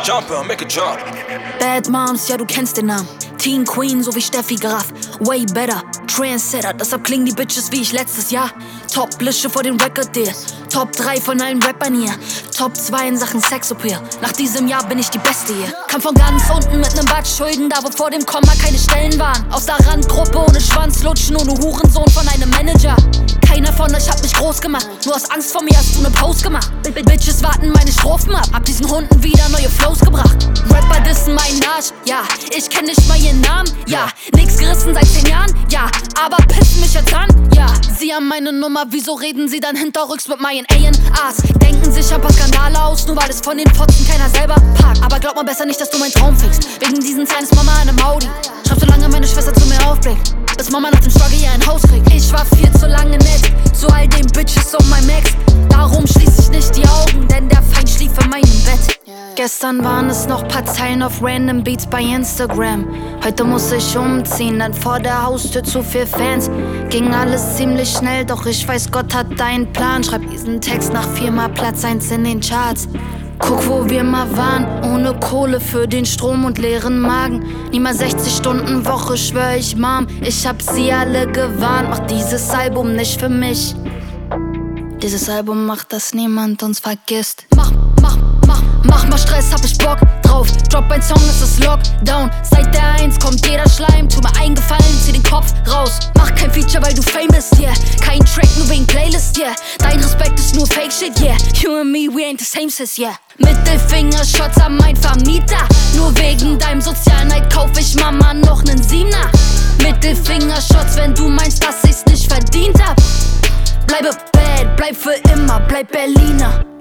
jumper, make a drop. Bad Moms, ja du kennst den Namen. Teen Queen, so wie Steffi Graf. Way better, Trendsetter, deshalb klingen die Bitches wie ich letztes Jahr. Top-Lische vor dem Record-Deal. Top 3 von allen Rappern hier. Top 2 in Sachen Sexappeal. Nach diesem Jahr bin ich die Beste hier. Kam von ganz unten mit nem Bad Schulden, da wo vor dem Komma keine Stellen waren. Aus der Randgruppe ohne Schwanzlutschen, ohne Hurensohn von einem Manager. Keiner von euch hat mich groß gemacht. Nur aus Angst vor mir hast du ne Pause gemacht. Bitches warten meine Strophen ab. Hab diesen Hunden wieder neue Flows gebracht. Rapper dissen meinen Arsch, ja. Ich kenn nicht mal ihren Namen, ja. Nix gerissen seit 10 Jahren, ja. Aber pissen mich jetzt an, ja. Sie haben meine Nummer, wieso reden sie dann hinterrücks mit meinen A&Rs? Denken sich ein paar Skandale aus, nur weil es von den Fotzen keiner selber packt. Aber glaub mal besser nicht, dass du meinen Traum fickst. Wegen diesen Zahlen ist Mama in einem Audi. Schreib so lange meine Schwester zu mir aufblickt, bis Mama nach dem Struggle hier ein Haus kriegt. Ich war viel zu lange nett zu all den Bitches um mein Max. Darum schließ ich nicht die Augen, denn der Feind schlief in meinem Bett. Gestern waren es noch paar Zeilen auf random Beats bei Instagram. Heute muss ich umziehen, denn vor der Haustür zu viel Fans. Ging alles ziemlich schnell, doch ich weiß, Gott hat einen Plan. Schreib diesen Text nach 4-mal Platz 1 in den Charts. Guck, wo wir mal waren, ohne Kohle für den Strom und leeren Magen. Niemals 60-Stunden-Woche, schwör ich, Mom. Ich hab sie alle gewarnt, mach dieses Album nicht für mich. Dieses Album macht, dass niemand uns vergisst. Mach mal Stress, hab ich Bock drauf. Drop ein Song, es ist Lockdown. Seit der 1 kommt jeder Schleim. Tu mir eingefallen, zieh den Kopf raus. Mach kein Feature, weil du Fame bist, yeah. Kein Track, nur wegen Playlist, yeah. Dein Respekt ist nur Fake Shit, yeah. You and me, we ain't the same, sis, yeah. Mittelfinger-Shots an mein Vermieter. Nur wegen deinem Sozialneid kauf ich Mama noch nen 7er. Mittelfinger-Shots, wenn du meinst, dass ich's nicht verdient hab. Bleibe bad, bleib für immer, bleib Berliner.